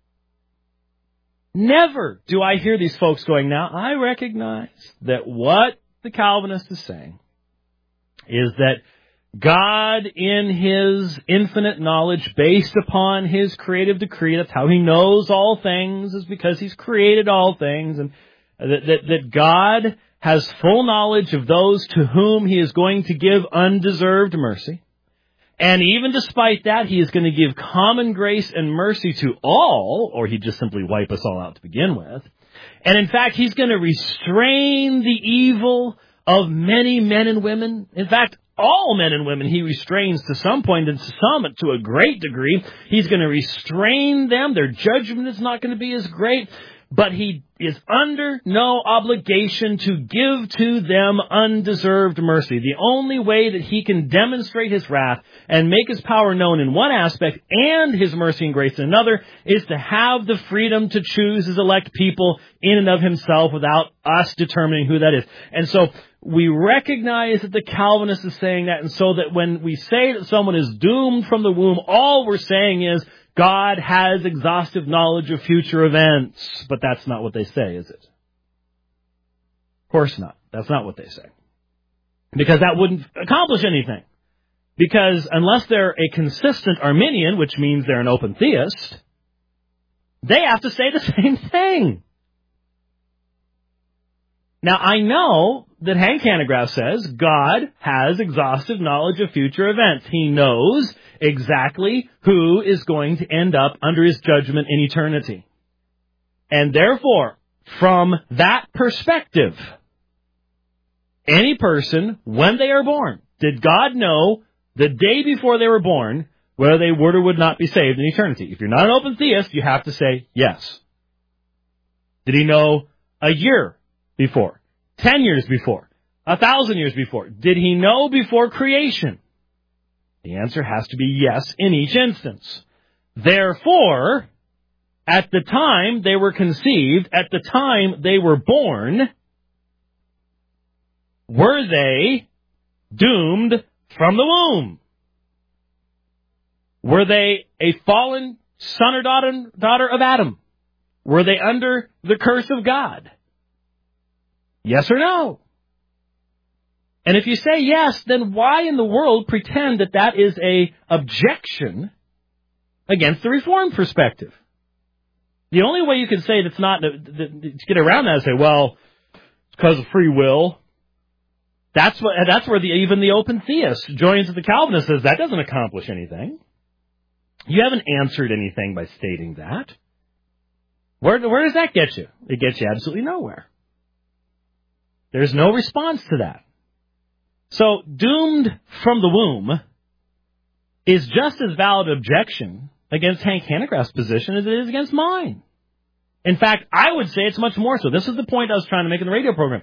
Never do I hear these folks going, now I recognize that what the Calvinist is saying is that God, in His infinite knowledge, based upon His creative decree, that's how He knows all things, is because He's created all things, and that God has full knowledge of those to whom He is going to give undeserved mercy. And even despite that, He is going to give common grace and mercy to all, or He'd just simply wipe us all out to begin with. And in fact, He's going to restrain the evil of many men and women. In fact, all men and women He restrains to some point, and some to a great degree. He's going to restrain them. Their judgment is not going to be as great. But He is under no obligation to give to them undeserved mercy. The only way that He can demonstrate His wrath and make His power known in one aspect and His mercy and grace in another is to have the freedom to choose His elect people in and of Himself without us determining who that is. And so we recognize that the Calvinist is saying that, and so that when we say that someone is doomed from the womb, all we're saying is God has exhaustive knowledge of future events. But that's not what they say, is it? Of course not. That's not what they say. Because that wouldn't accomplish anything. Because unless they're a consistent Arminian, which means they're an open theist, they have to say the same thing. Now, I know that Hank Hanegraaff says God has exhaustive knowledge of future events. He knows exactly who is going to end up under His judgment in eternity. And therefore, from that perspective, any person, when they are born, did God know the day before they were born whether they would or would not be saved in eternity? If you're not an open theist, you have to say yes. Did He know a year before, 10 years before, 1,000 years before? Did He know before creation? The answer has to be yes in each instance. Therefore, at the time they were conceived, at the time they were born, were they doomed from the womb? Were they a fallen son or daughter of Adam? Were they under the curse of God? Yes or no? And if you say yes, then why in the world pretend that that is a objection against the Reformed perspective? The only way you can say that's not, to get around that is say, well, it's because of free will. That's where even the open theist joins with the Calvinist, says that doesn't accomplish anything. You haven't answered anything by stating that. Where does that get you? It gets you absolutely nowhere. There's no response to that. So, doomed from the womb is just as valid objection against Hank Hanegraaff's position as it is against mine. In fact, I would say it's much more so. This is the point I was trying to make in the radio program.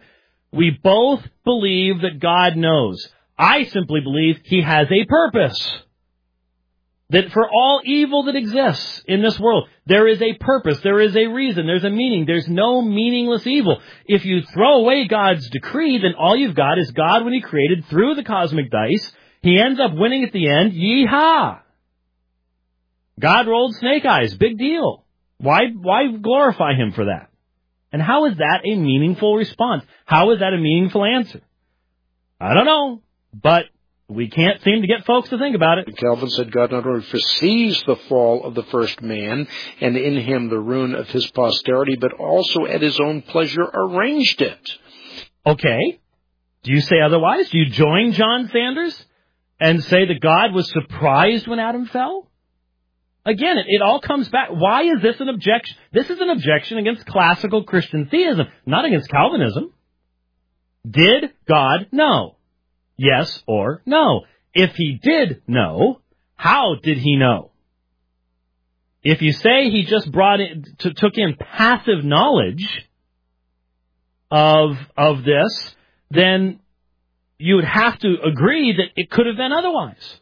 We both believe that God knows. I simply believe He has a purpose. That for all evil that exists in this world, there is a purpose, there is a reason, there's a meaning. There's no meaningless evil. If you throw away God's decree, then all you've got is God when He created through the cosmic dice. He ends up winning at the end. Yee-haw! God rolled snake eyes. Big deal. Why glorify Him for that? And how is that a meaningful response? How is that a meaningful answer? I don't know, but we can't seem to get folks to think about it. Calvin said God not only foresees the fall of the first man, and in him the ruin of his posterity, but also at His own pleasure arranged it. Okay. Do you say otherwise? Do you join John Sanders and say that God was surprised when Adam fell? Again, it all comes back. Why is this an objection? This is an objection against classical Christian theism, not against Calvinism. Did God know? Yes or no? If He did know, how did He know? If you say He just took in passive knowledge of this, then you would have to agree that it could have been otherwise.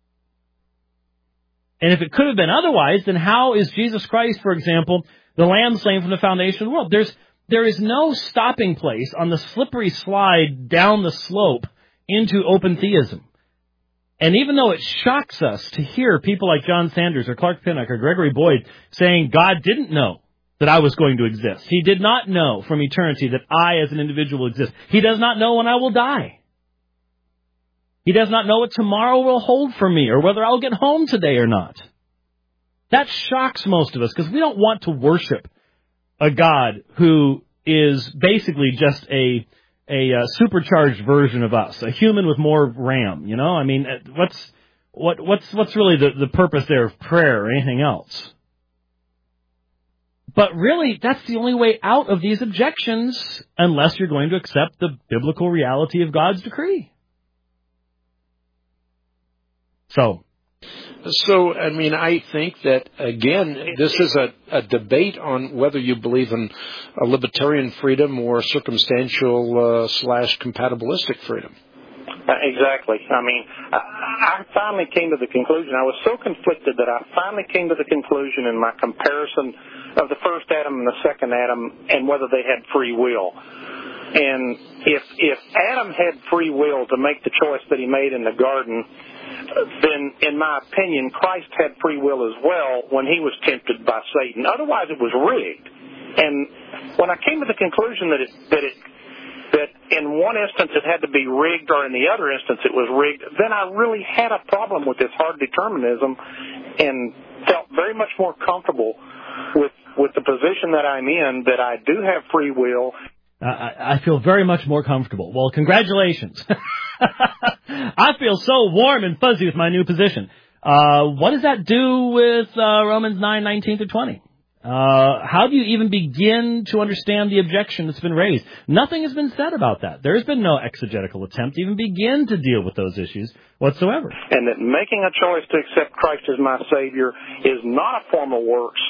And if it could have been otherwise, then how is Jesus Christ, for example, the Lamb slain from the foundation of the world? There is no stopping place on the slippery slide down the slope into open theism. And even though it shocks us to hear people like John Sanders or Clark Pinnock or Gregory Boyd saying God didn't know that I was going to exist. He did not know from eternity that I as an individual exist. He does not know when I will die. He does not know what tomorrow will hold for me or whether I'll get home today or not. That shocks most of us because we don't want to worship a God who is basically just a supercharged version of us, a human with more RAM. You know, I mean, what's really the purpose there of prayer or anything else? But really, that's the only way out of these objections, unless you're going to accept the biblical reality of God's decree. So, I mean, I think that, again, this is a debate on whether you believe in a libertarian freedom or circumstantial / compatibilistic freedom. Exactly. I mean, I finally came to the conclusion. I was so conflicted that I finally came to the conclusion in my comparison of the first Adam and the second Adam and whether they had free will. And if Adam had free will to make the choice that he made in the garden, then, in my opinion, Christ had free will as well when he was tempted by Satan. Otherwise, it was rigged. And when I came to the conclusion that in one instance it had to be rigged or in the other instance it was rigged, then I really had a problem with this hard determinism and felt very much more comfortable with the position that I'm in, that I do have free will. I feel very much more comfortable. Well, congratulations. I feel so warm and fuzzy with my new position. What does that do with Romans 9:19-20? How do you even begin to understand the objection that's been raised? Nothing has been said about that. There's been no exegetical attempt to even begin to deal with those issues whatsoever. And that making a choice to accept Christ as my Savior is not a form of works,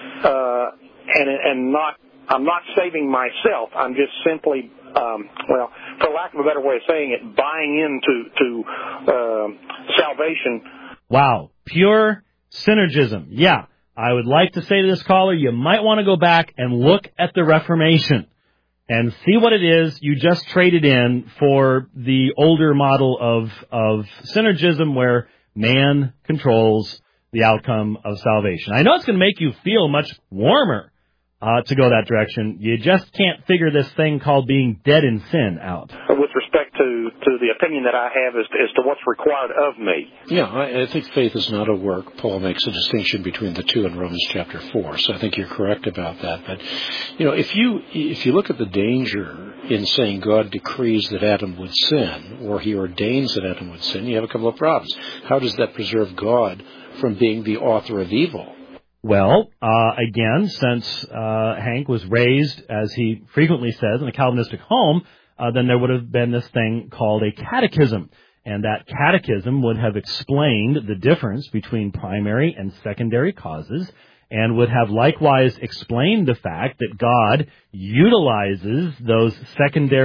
and I'm not saving myself. I'm just simply, for lack of a better way of saying it, buying into salvation. Wow. Pure synergism. Yeah. I would like to say to this caller, you might want to go back and look at the Reformation and see what it is you just traded in for the older model of synergism where man controls the outcome of salvation. I know it's going to make you feel much warmer to go that direction. You just can't figure this thing called being dead in sin out. With respect to the opinion that I have as to what's required of me. Yeah, I think faith is not a work. Paul makes a distinction between the two in Romans chapter 4, so I think you're correct about that. But, if you look at the danger in saying God decrees that Adam would sin, or he ordains that Adam would sin, you have a couple of problems. How does that preserve God from being the author of evil? Well, again, since Hank was raised, as he frequently says, in a Calvinistic home, then there would have been this thing called a catechism. And that catechism would have explained the difference between primary and secondary causes, and would have likewise explained the fact that God utilizes those secondary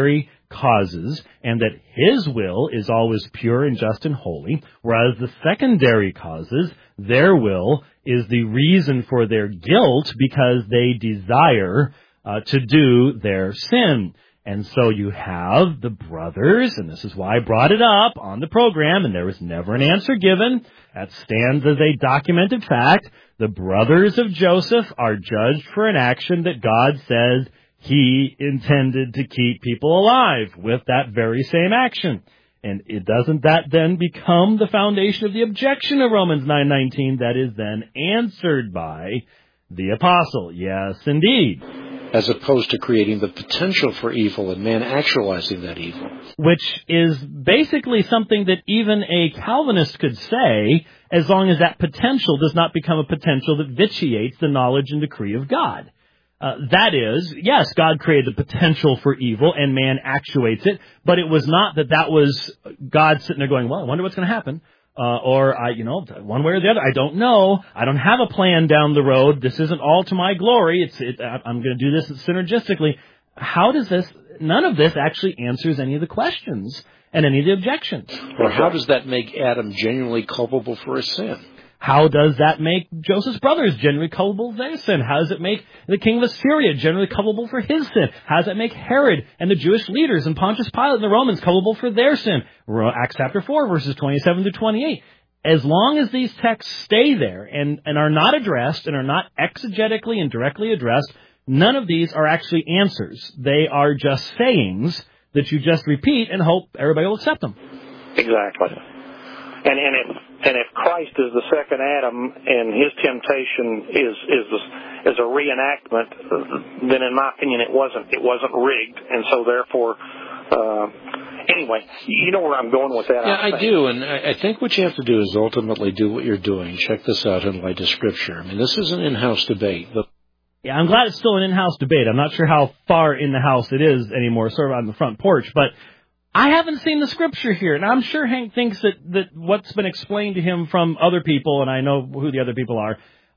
causes, and that his will is always pure and just and holy, whereas the secondary causes, their will is the reason for their guilt because they desire to do their sin. And so you have the brothers, and this is why I brought it up on the program, and there was never an answer given. That stands as a documented fact. The brothers of Joseph are judged for an action that God says he intended to keep people alive with that very same action. And doesn't that then become the foundation of the objection of Romans 9:19 that is then answered by the apostle? Yes, indeed. As opposed to creating the potential for evil and man actualizing that evil. Which is basically something that even a Calvinist could say, as long as that potential does not become a potential that vitiates the knowledge and decree of God. That is, yes, God created the potential for evil and man actuates it, but it was not that was God sitting there going, well, I wonder what's going to happen. One way or the other, I don't know. I don't have a plan down the road. This isn't all to my glory. I'm going to do this synergistically. How does this? None of this actually answers any of the questions and any of the objections. Or how does that make Adam genuinely culpable for his sin? How does that make Joseph's brothers generally culpable for their sin? How does it make the king of Assyria generally culpable for his sin? How does that make Herod and the Jewish leaders and Pontius Pilate and the Romans culpable for their sin? Acts chapter 4, verses 27 to 28. As long as these texts stay there and are not addressed and are not exegetically and directly addressed, none of these are actually answers. They are just sayings that you just repeat and hope everybody will accept them. Exactly. And if Christ is the second Adam and his temptation is a reenactment, then in my opinion it wasn't rigged, and so therefore, anyway, you know where I'm going with that. Yeah, I do, and I think what you have to do is ultimately do what you're doing. Check this out in light of Scripture. I mean, this is an in-house debate. Yeah, I'm glad it's still an in-house debate. I'm not sure how far in the house it is anymore, sort of on the front porch, but I haven't seen the Scripture here, and I'm sure Hank thinks that what's been explained to him from other people, and I know who the other people are,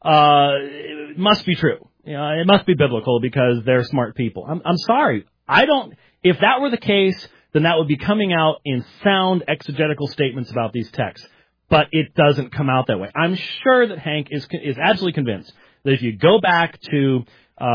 it must be true. You know, it must be biblical because they're smart people. I'm sorry. If that were the case, then that would be coming out in sound exegetical statements about these texts. But it doesn't come out that way. I'm sure that Hank is absolutely convinced that if you go back to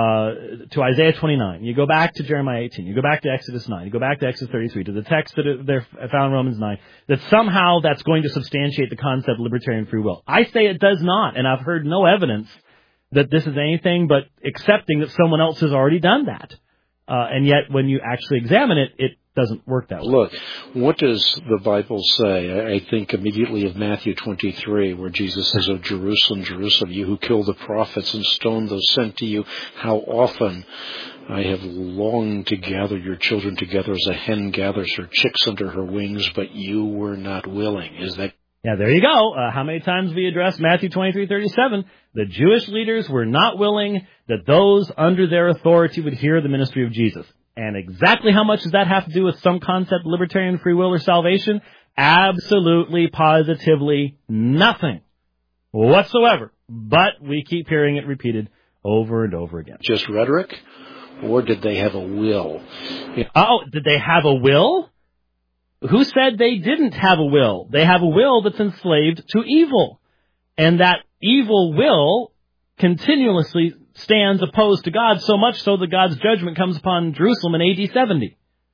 Isaiah 29, you go back to Jeremiah 18, you go back to Exodus 9, you go back to Exodus 33, to the texts that are found in Romans 9, that somehow that's going to substantiate the concept of libertarian free will. I say it does not, and I've heard no evidence that this is anything but accepting that someone else has already done that. And yet, when you actually examine it, it doesn't work that way. Look, what does the Bible say? I think immediately of Matthew 23, where Jesus says, "O Jerusalem, Jerusalem, you who kill the prophets and stone those sent to you, how often I have longed to gather your children together as a hen gathers her chicks under her wings, but you were not willing." Is that... Yeah, there you go. How many times we addressed Matthew 23:37? The Jewish leaders were not willing that those under their authority would hear the ministry of Jesus. And exactly how much does that have to do with some concept of libertarian free will or salvation? Absolutely, positively nothing whatsoever. But we keep hearing it repeated over and over again. Just rhetoric? Or did they have a will? Oh, did they have a will? Who said they didn't have a will? They have a will that's enslaved to evil. And that evil will continuously stands opposed to God, so much so that God's judgment comes upon Jerusalem in AD 70.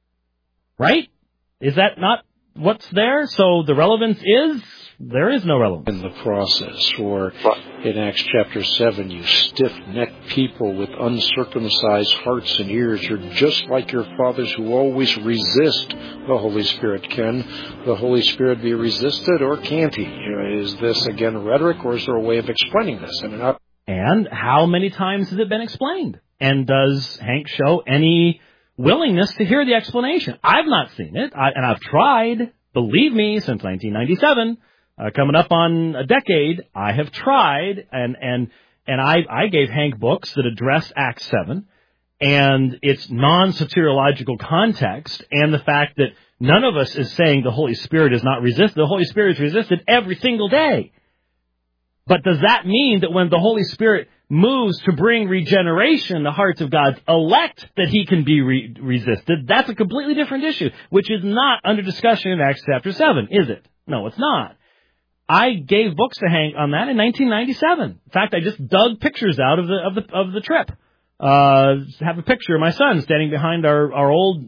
Right? Is that not what's there? So the relevance is, there is no relevance. In the process, or in Acts chapter 7, you stiff-necked people with uncircumcised hearts and ears, you're just like your fathers who always resist the Holy Spirit. Can the Holy Spirit be resisted, or can't he? Is this, again, rhetoric, or is there a way of explaining this? And how many times has it been explained? And does Hank show any willingness to hear the explanation? I've not seen it, and I've tried. Believe me, since 1997, coming up on a decade, I have tried, and I gave Hank books that address Acts 7, and its non-soteriological context, and the fact that none of us is saying the Holy Spirit is not resisted. The Holy Spirit is resisted every single day. But does that mean that when the Holy Spirit moves to bring regeneration in the hearts of God's elect, that he can be resisted, that's a completely different issue, which is not under discussion in Acts chapter 7, is it? No, it's not. I gave books to Hank on that in 1997. In fact, I just dug pictures out of the trip. Have a picture of my son standing behind our old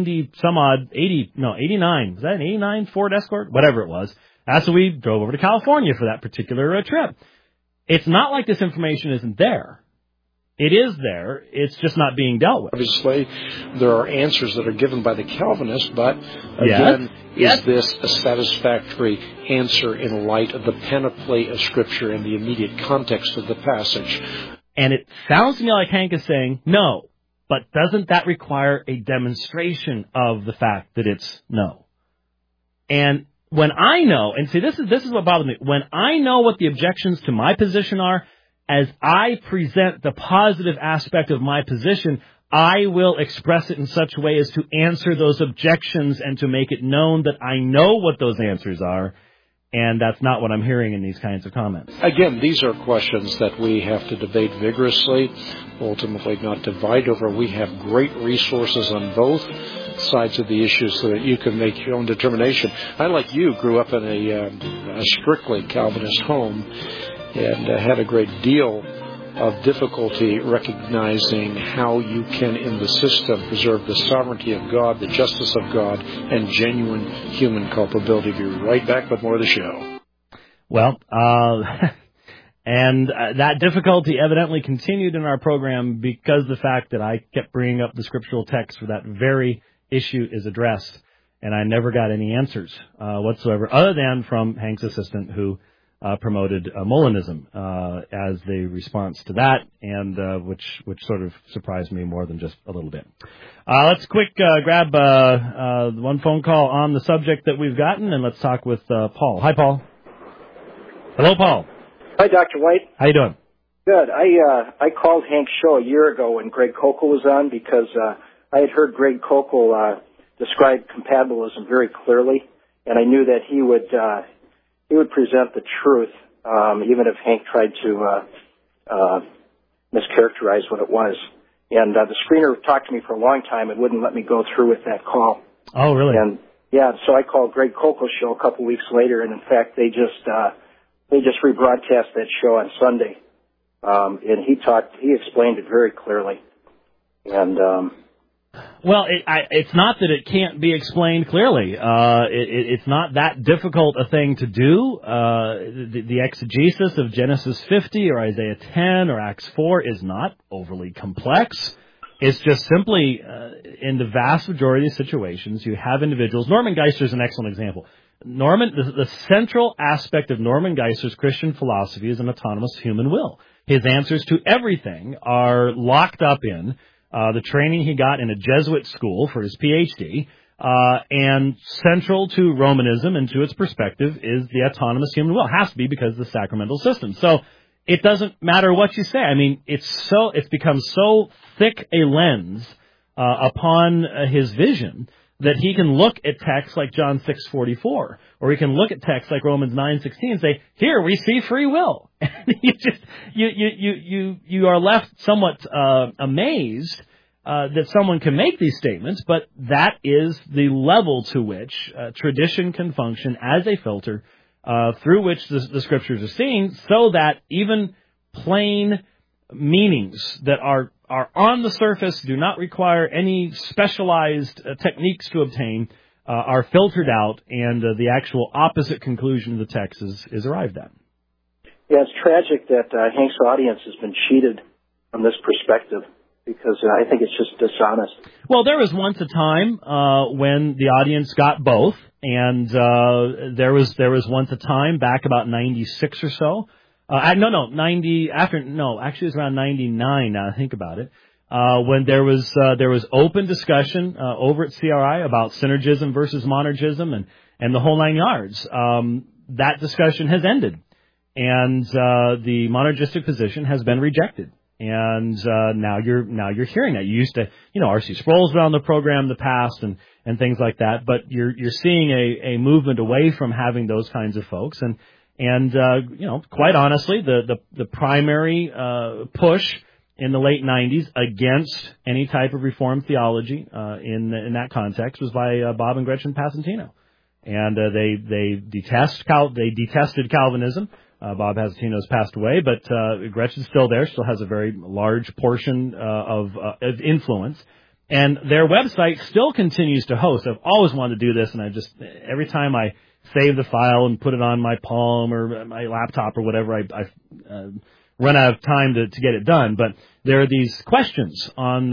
89, was that an 89 Ford Escort? Whatever it was. That's when we drove over to California for that particular trip. It's not like this information isn't there. It is there. It's just not being dealt with. Obviously, there are answers that are given by the Calvinists, but again, is this a satisfactory answer in light of the panoply of Scripture and the immediate context of the passage? And it sounds to me like Hank is saying no, but doesn't that require a demonstration of the fact that it's no? And when I know, and see, this is what bothers me, when I know what the objections to my position are, as I present the positive aspect of my position, I will express it in such a way as to answer those objections and to make it known that I know what those answers are. And that's not what I'm hearing in these kinds of comments. Again, these are questions that we have to debate vigorously, ultimately not divide over. We have great resources on both sides of the issue so that you can make your own determination. I, like you, grew up in a strictly Calvinist home and had a great deal of difficulty recognizing how you can, in the system, preserve the sovereignty of God, the justice of God, and genuine human culpability. Be right back with more of the show. Well, and that difficulty evidently continued in our program because of the fact that I kept bringing up the scriptural text where that very issue is addressed, and I never got any answers whatsoever, other than from Hank's assistant, who promoted Molinism as the response to that, and which sort of surprised me more than just a little bit. Let's grab one phone call on the subject that we've gotten, and let's talk with Paul. Hi, Paul. Hello, Paul. Hi, Dr. White. How you doing? Good. I called Hank's show a year ago when Greg Koukl was on because I had heard Greg Koukl describe compatibilism very clearly, and I knew that he would present the truth, even if Hank tried to mischaracterize what it was. And the screener talked to me for a long time and wouldn't let me go through with that call. Oh, really? And yeah, so I called Greg Koukl's show a couple weeks later, and in fact, they just rebroadcast that show on Sunday. And he explained it very clearly. And well, it's not that it can't be explained clearly. It's not that difficult a thing to do. The exegesis of Genesis 50 or Isaiah 10 or Acts 4 is not overly complex. It's just simply, in the vast majority of situations, you have individuals. Norman Geisler is an excellent example. The central aspect of Norman Geisler's Christian philosophy is an autonomous human will. His answers to everything are locked up in the training he got in a Jesuit school for his PhD, and central to Romanism and to its perspective is the autonomous human will. It has to be because of the sacramental system. So it doesn't matter what you say. I mean, it's become so thick a lens upon his vision that he can look at texts like John 6:44, or he can look at texts like Romans 9:16 and say, "Here we see free will." And you are left somewhat amazed that someone can make these statements, but that is the level to which tradition can function as a filter through which the Scriptures are seen, so that even plain meanings that are on the surface, do not require any specialized techniques to obtain, are filtered out, and the actual opposite conclusion of the text is arrived at. Yeah, it's tragic that Hank's audience has been cheated from this perspective, because I think it's just dishonest. Well, there was once a time when the audience got both, and there was once a time back about 96 or so. Actually it was around 99 now I think about it, when there was open discussion over at CRI about synergism versus monergism and the whole 9 yards. That discussion has ended, and the monergistic position has been rejected. And now you're hearing that. You used to, R.C. Sproul's been on the program in the past and things like that, but you're seeing a movement away from having those kinds of folks, And, quite honestly, the primary push in the late 90s against any type of Reformed theology in that context was by Bob and Gretchen Passantino. And they detested Calvinism. Bob Passantino has passed away, but Gretchen's still there, still has a very large portion of influence. And their website still continues to host. I've always wanted to do this, and every time I save the file and put it on my Palm or my laptop or whatever, I run out of time to get it done. But there are these questions on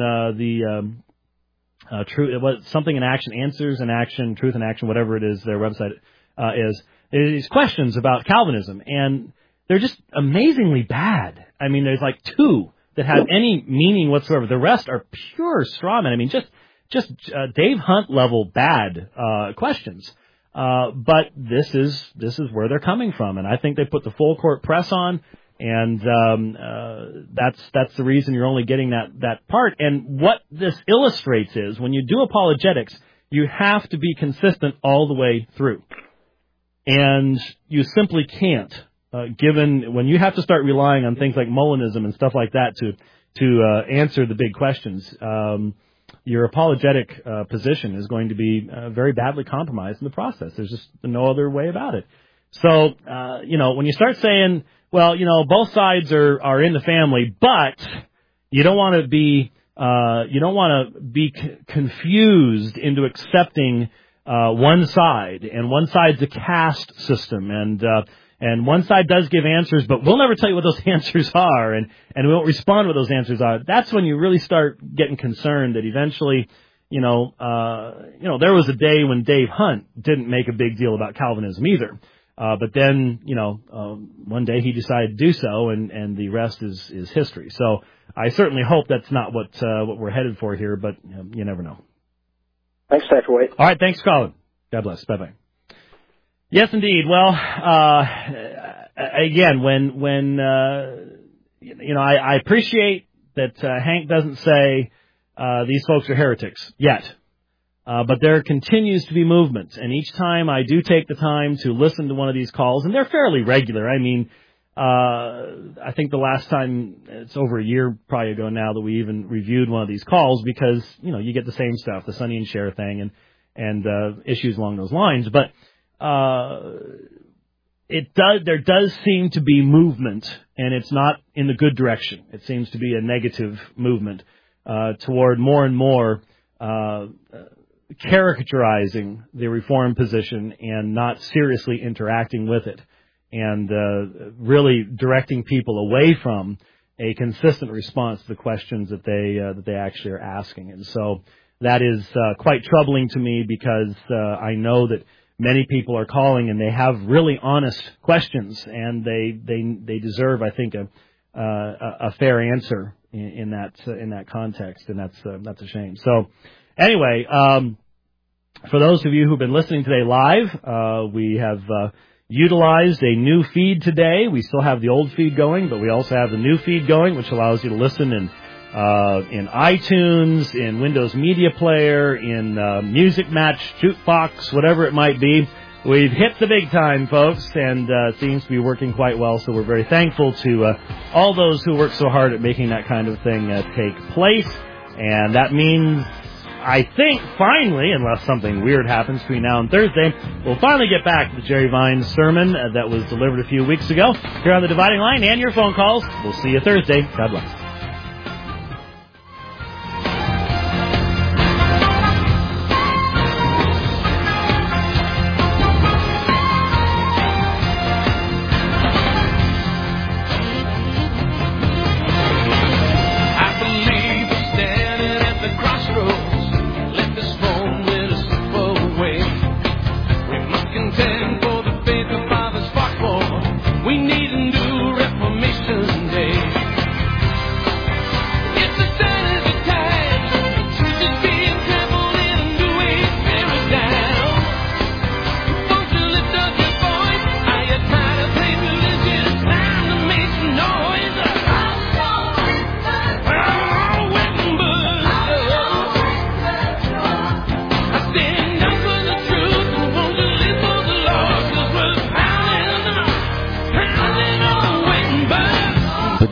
something in action, answers in action, truth in action, whatever it is their website is. These questions about Calvinism, and they're just amazingly bad. I mean, there's like 2 that have any meaning whatsoever. The rest are pure straw men. I mean, just Dave Hunt level bad questions. But this is where they're coming from, and I think they put the full court press on, and that's the reason you're only getting that part. And what this illustrates is when you do apologetics, you have to be consistent all the way through, and you simply can't. Given when you have to start relying on things like Molinism and stuff like that to answer the big questions, your apologetic position is going to be very badly compromised in the process. There's just no other way about it. So, when you start saying, well, both sides are in the family, but you don't want to be confused into accepting one side, and one side's a caste system, and one side does give answers, but we'll never tell you what those answers are, and we won't respond to what those answers are. That's when you really start getting concerned that eventually, there was a day when Dave Hunt didn't make a big deal about Calvinism either. But then, one day he decided to do so, and the rest is history. So I certainly hope that's not what we're headed for here, but you never know. Thanks, Dr. White. All right, thanks, Colin. God bless. Bye-bye. Yes, indeed. Well, again, when I appreciate that Hank doesn't say these folks are heretics yet, but there continues to be movement, and each time I do take the time to listen to one of these calls, and they're fairly regular. I mean, I think the last time, it's over a year probably ago now that we even reviewed one of these calls because, you get the same stuff, the Sonny and Cher thing and issues along those lines, but there does seem to be movement, and it's not in the good direction. It seems to be a negative movement toward more and more caricaturizing the Reformed position and not seriously interacting with it, and really directing people away from a consistent response to the questions that they actually are asking. And so that is quite troubling to me because I know that many people are calling and they have really honest questions, and they deserve, I think, a fair answer in that context, and that's a shame. So anyway, for those of you who've been listening today live, we have utilized a new feed today. We still have the old feed going, but we also have the new feed going, which allows you to listen in iTunes, in Windows Media Player, in Music Match, Jukebox, whatever it might be. We've hit the big time, folks, and it seems to be working quite well, so we're very thankful to all those who work so hard at making that kind of thing take place. And that means, I think, finally, unless something weird happens between now and Thursday, we'll finally get back to the Jerry Vines sermon that was delivered a few weeks ago here on The Dividing Line, and your phone calls. We'll see you Thursday. God bless.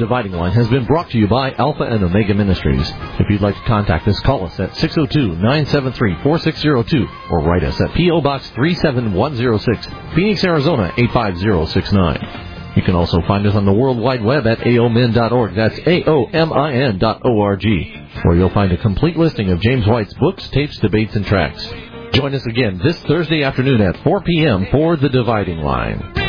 Dividing Line has been brought to you by Alpha and Omega Ministries. If you'd like to contact us, call us at 602-973-4602 or write us at P.O. Box 37106, Phoenix, Arizona 85069. You can also find us on the World Wide Web at aomin.org. That's aomin.org, where you'll find a complete listing of James White's books, tapes, debates, and tracts. Join us again this Thursday afternoon at 4 p.m. for The Dividing Line.